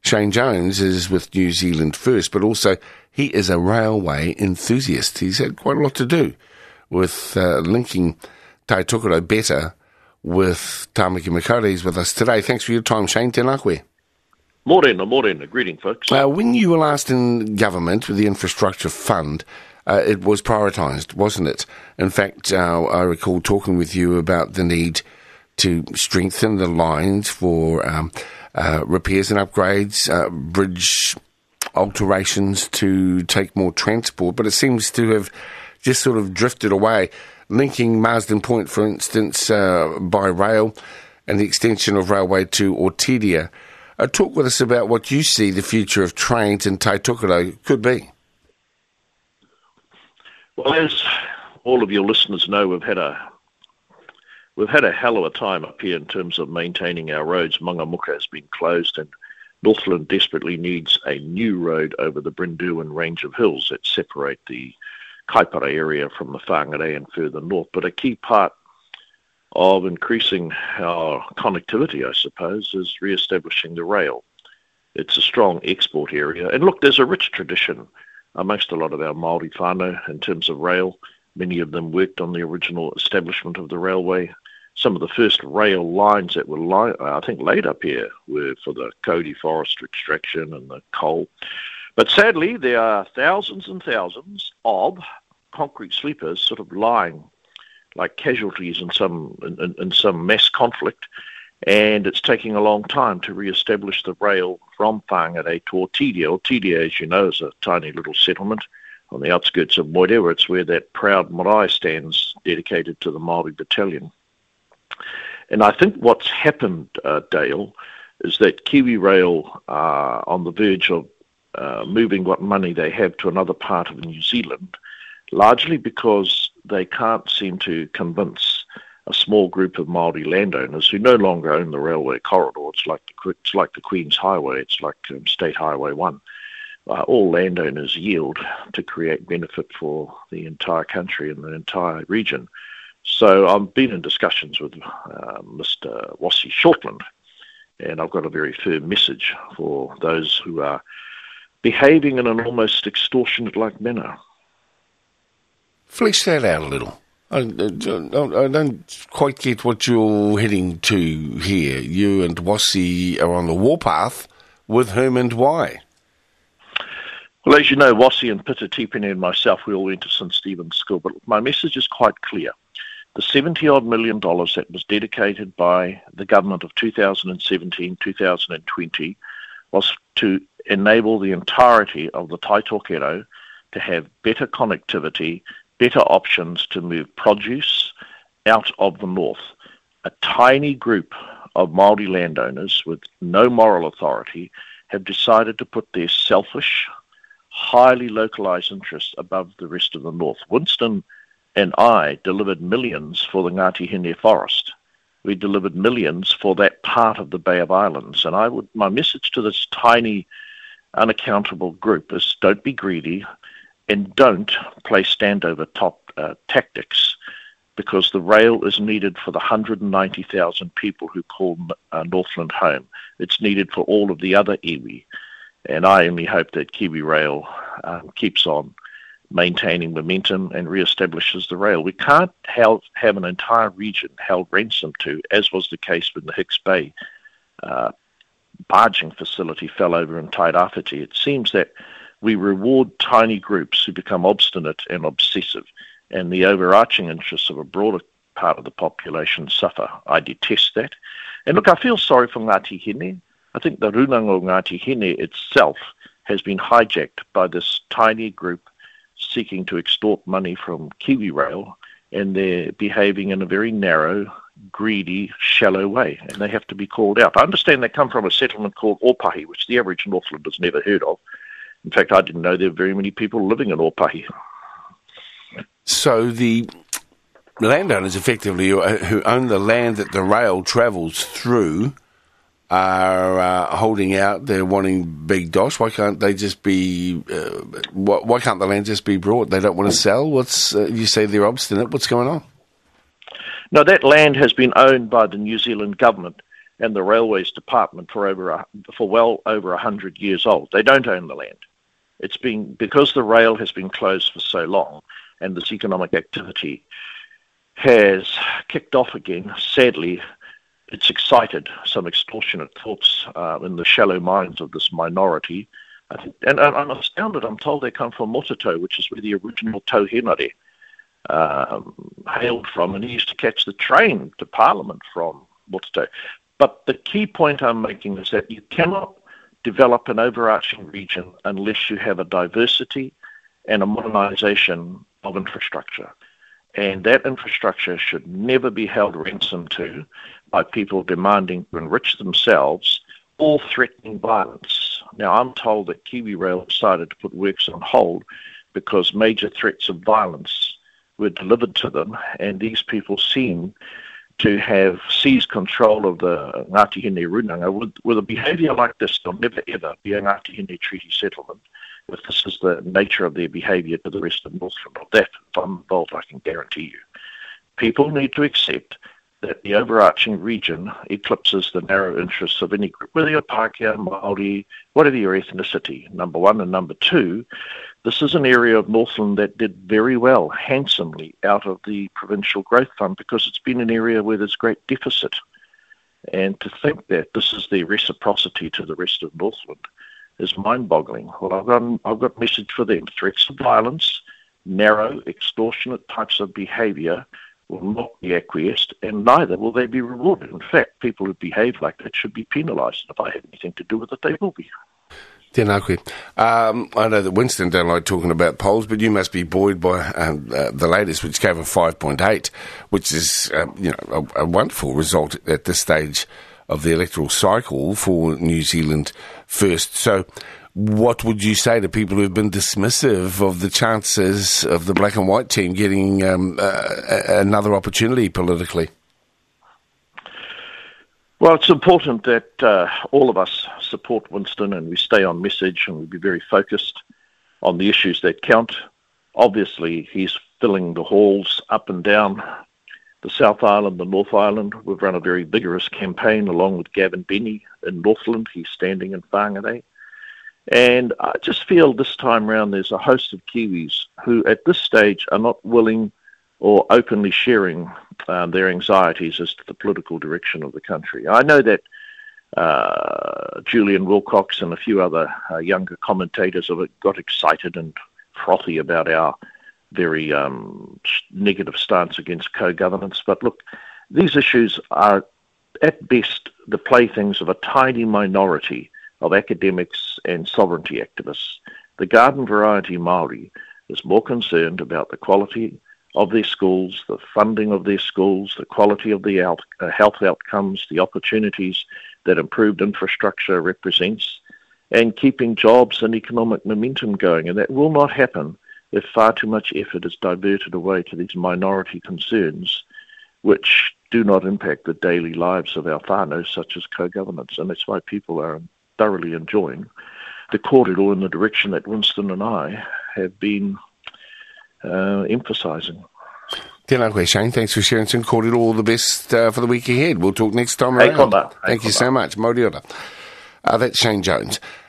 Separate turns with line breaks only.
Shane Jones is with New Zealand First, but also he is a railway enthusiast. He's had quite a lot to do with linking Tai Tokerau better with Tāmaki Makaurau. He's with us today. Thanks for your time, Shane. Tēnā koe.
Morena. Greeting, folks.
When you were last in government with the Infrastructure Fund, it was prioritised, wasn't it? In fact, I recall talking with you about the need to strengthen the lines for repairs and upgrades, bridge alterations to take more transport, but it seems to have just sort of drifted away, linking Marsden Point, for instance, by rail and the extension of railway to Otidia. Talk with us about what you see the future of trains in Tai Tokerau could be.
Well, as all of your listeners know, we've had a hell of a time up here in terms of maintaining our roads. Mangamuka has been closed, and Northland desperately needs a new road over the Brynderwydd range of hills that separate the Kaipara area from the Whangarei and further north. But a key part of increasing our connectivity, I suppose, is re-establishing the rail. It's a strong export area. And look, there's a rich tradition amongst a lot of our Māori whānau in terms of rail. Many of them worked on the original establishment of the railway. Some of the first rail lines that were, laid up here were for the Cody forest extraction and the coal. But sadly, there are thousands and thousands of concrete sleepers sort of lying like casualties in some mass conflict, and it's taking a long time to re-establish the rail from Whangarei to Otidia. Otidia, as you know, is a tiny little settlement on the outskirts of Moerewa. It's where that proud marae stands dedicated to the Māori battalion. And I think what's happened, Dale, is that Kiwi Rail are on the verge of moving what money they have to another part of New Zealand, largely because they can't seem to convince a small group of Māori landowners who no longer own the railway corridor. It's like the Queen's Highway. It's like State Highway 1. All landowners yield to create benefit for the entire country and the entire region. So I've been in discussions with Mr. Wassi Shortland, and I've got a very firm message for those who are behaving in an almost extortionate-like manner.
Flesh that out a little. I don't quite get what you're heading to here. You and Wassi are on the warpath. With whom and why?
Well, as you know, Wassi and Peter Tipene and myself, we all went to St. Stephen's School, but my message is quite clear. The $70-odd million that was dedicated by the government of 2017-2020 was to enable the entirety of the Tai Tokerau to have better connectivity, better options to move produce out of the north. A tiny group of Māori landowners with no moral authority have decided to put their selfish, highly localised interests above the rest of the north. Winston and I delivered millions for the Ngāti Hine forest. We delivered millions for that part of the Bay of Islands. And my message to this tiny, unaccountable group is don't be greedy, and don't play stand-over-top tactics, because the rail is needed for the 190,000 people who call Northland home. It's needed for all of the other iwi. And I only hope that Kiwi Rail keeps on maintaining momentum and re-establishes the rail. We can't have an entire region held ransom to, as was the case when the Hicks Bay barging facility fell over in Tairāwhiti. It seems that we reward tiny groups who become obstinate and obsessive, and the overarching interests of a broader part of the population suffer. I detest that. And look, I feel sorry for Ngāti Hine. I think the Runanga Ngāti Hine itself has been hijacked by this tiny group seeking to extort money from Kiwi Rail, and they're behaving in a very narrow, greedy, shallow way, and they have to be called out. I understand they come from a settlement called Ōpahi, which the average Northlander's never heard of. In fact, I didn't know there were very many people living in Ōpahi.
So the landowners, effectively, who own the land that the rail travels through, are holding out. They're wanting big dosh. Why can't they just be? Why can't the land just be brought? They don't want to sell. You say they're obstinate. What's going on?
No, that land has been owned by the New Zealand government and the Railways Department for well over 100 years old. They don't own the land. It's been because the rail has been closed for so long, and this economic activity has kicked off again. Sadly, it's excited some extortionate thoughts in the shallow minds of this minority. And I'm astounded. I'm told they come from Mototo, which is where the original Tauhenare hailed from, and he used to catch the train to Parliament from Mototo. But the key point I'm making is that you cannot develop an overarching region unless you have a diversity and a modernisation of infrastructure. And that infrastructure should never be held ransom to by people demanding to enrich themselves or threatening violence. Now, I'm told that Kiwi Rail decided to put works on hold because major threats of violence were delivered to them, and these people seem to have seized control of the Ngāti Hine Runanga. With a behaviour like this, there'll never ever be a Ngāti Hine Treaty settlement. If this is the nature of their behaviour to the rest of Northland, of that, if I'm involved, I can guarantee you. People need to accept that the overarching region eclipses the narrow interests of any group, whether you're Pākehā, Māori, whatever your ethnicity, number one. And number two, this is an area of Northland that did very well, handsomely, out of the Provincial Growth Fund, because it's been an area where there's great deficit. And to think that this is the reciprocity to the rest of Northland is mind-boggling. Well, I've got a message for them. Threats of violence, narrow, extortionate types of behaviour will not be acquiesced, and neither will they be rewarded. In fact, people who behave like that should be penalised. If I have anything to do with it, they will be.
Tēnā koe. I know that Winston don't like talking about polls, but you must be buoyed by the latest, which gave a 5.8, which is a wonderful result at this stage of the electoral cycle for New Zealand First. So what would you say to people who've been dismissive of the chances of the black and white team getting another opportunity politically?
Well, it's important that all of us support Winston and we stay on message and we be very focused on the issues that count. Obviously, he's filling the halls up and down the South Island, the North Island. We've run a very vigorous campaign along with Gavin Benny in Northland. He's standing in Whangarei. And I just feel this time round there's a host of Kiwis who at this stage are not willing or openly sharing their anxieties as to the political direction of the country. I know that Julian Wilcox and a few other younger commentators have got excited and frothy about our very negative stance against co-governance. But look, these issues are at best the playthings of a tiny minority of academics and sovereignty activists. The garden variety Māori is more concerned about the quality of their schools, the funding of their schools, the quality of the health outcomes, the opportunities that improved infrastructure represents, and keeping jobs and economic momentum going. And that will not happen if far too much effort is diverted away to these minority concerns, which do not impact the daily lives of our whānau, such as co-governance. And that's why people are thoroughly enjoying the kōrero in the direction that Winston and I have been emphasising.
Tēnā koe, Shane. Thanks for sharing some kōrero. All the best for the week ahead. We'll talk next time around.
Konda.
Thank you so much. Mō ora. That's Shane Jones.